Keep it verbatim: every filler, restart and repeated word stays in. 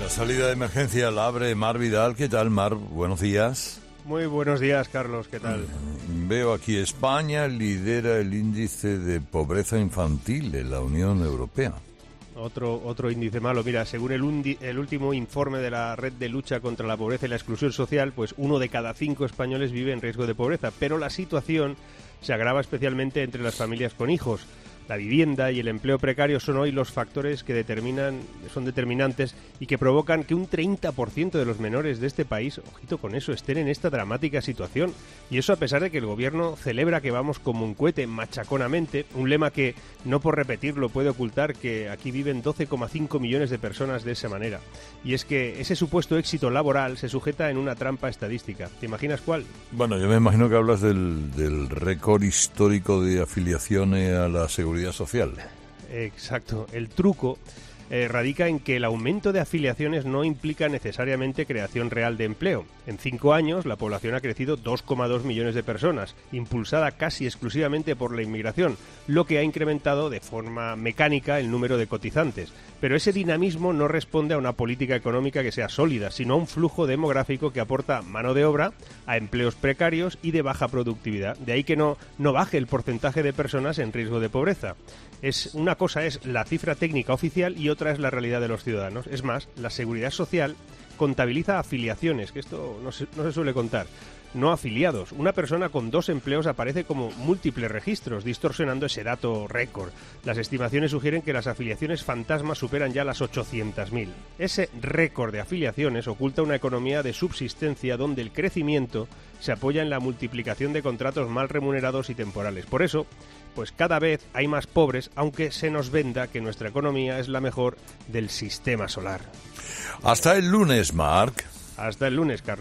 La salida de emergencia la abre Mar Vidal. ¿Qué tal, Mar? Buenos días. Muy buenos días, Carlos. ¿Qué tal? Veo aquí, España lidera el índice de pobreza infantil en la Unión Europea. Otro, otro índice malo. Mira, según el, undi, el último informe de la Red de Lucha contra la Pobreza y la Exclusión Social, pues uno de cada cinco españoles vive en riesgo de pobreza. Pero la situación se agrava especialmente entre las familias con hijos. La vivienda y el empleo precario son hoy los factores que determinan, son determinantes y que provocan que un treinta por ciento de los menores de este país, ojito con eso, estén en esta dramática situación. Y eso a pesar de que el gobierno celebra que vamos como un cohete machaconamente, un lema que, no por repetirlo, puede ocultar que aquí viven doce coma cinco millones de personas de esa manera. Y es que ese supuesto éxito laboral se sujeta en una trampa estadística. ¿Te imaginas cuál? Bueno, yo me imagino que hablas del, del récord histórico de afiliaciones a la seguridad social. Exacto. El truco eh, radica en que el aumento de afiliaciones no implica necesariamente creación real de empleo. En cinco años, la población ha crecido dos coma dos millones de personas, impulsada casi exclusivamente por la inmigración, lo que ha incrementado de forma mecánica el número de cotizantes. Pero ese dinamismo no responde a una política económica que sea sólida, sino a un flujo demográfico que aporta mano de obra a empleos precarios y de baja productividad. De ahí que no, no baje el porcentaje de personas en riesgo de pobreza. Es, una cosa es la cifra técnica oficial y otra es la realidad de los ciudadanos. Es más, la Seguridad Social contabiliza afiliaciones, que esto no se, no se suele contar, no afiliados. Una persona con dos empleos aparece como múltiples registros, distorsionando ese dato récord. Las estimaciones sugieren que las afiliaciones fantasmas superan ya las ochocientas mil. Ese récord de afiliaciones oculta una economía de subsistencia donde el crecimiento se apoya en la multiplicación de contratos mal remunerados y temporales. Por eso, pues cada vez hay más pobres, aunque se nos venda que nuestra economía es la mejor del sistema solar. Hasta el lunes, Marc. Hasta el lunes, Carlos.